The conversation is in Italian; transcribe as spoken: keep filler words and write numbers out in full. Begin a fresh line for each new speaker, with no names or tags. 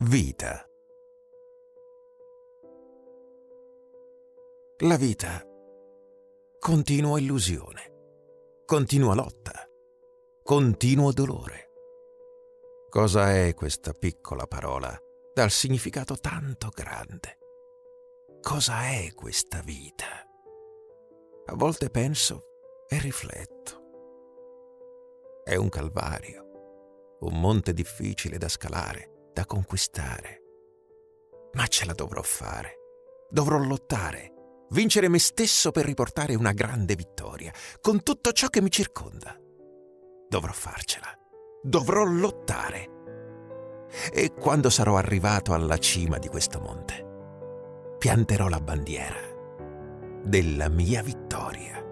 Vita. La vita. Continua illusione, continua lotta, continuo dolore. Cosa è questa piccola parola dal significato tanto grande? Cosa è questa vita? A volte penso e rifletto. È un calvario, un monte difficile da scalare, da conquistare. Ma ce la dovrò fare. Dovrò lottare, vincere me stesso per riportare una grande vittoria con tutto ciò che mi circonda. Dovrò farcela. Dovrò lottare. E quando sarò arrivato alla cima di questo monte, pianterò la bandiera della mia vittoria.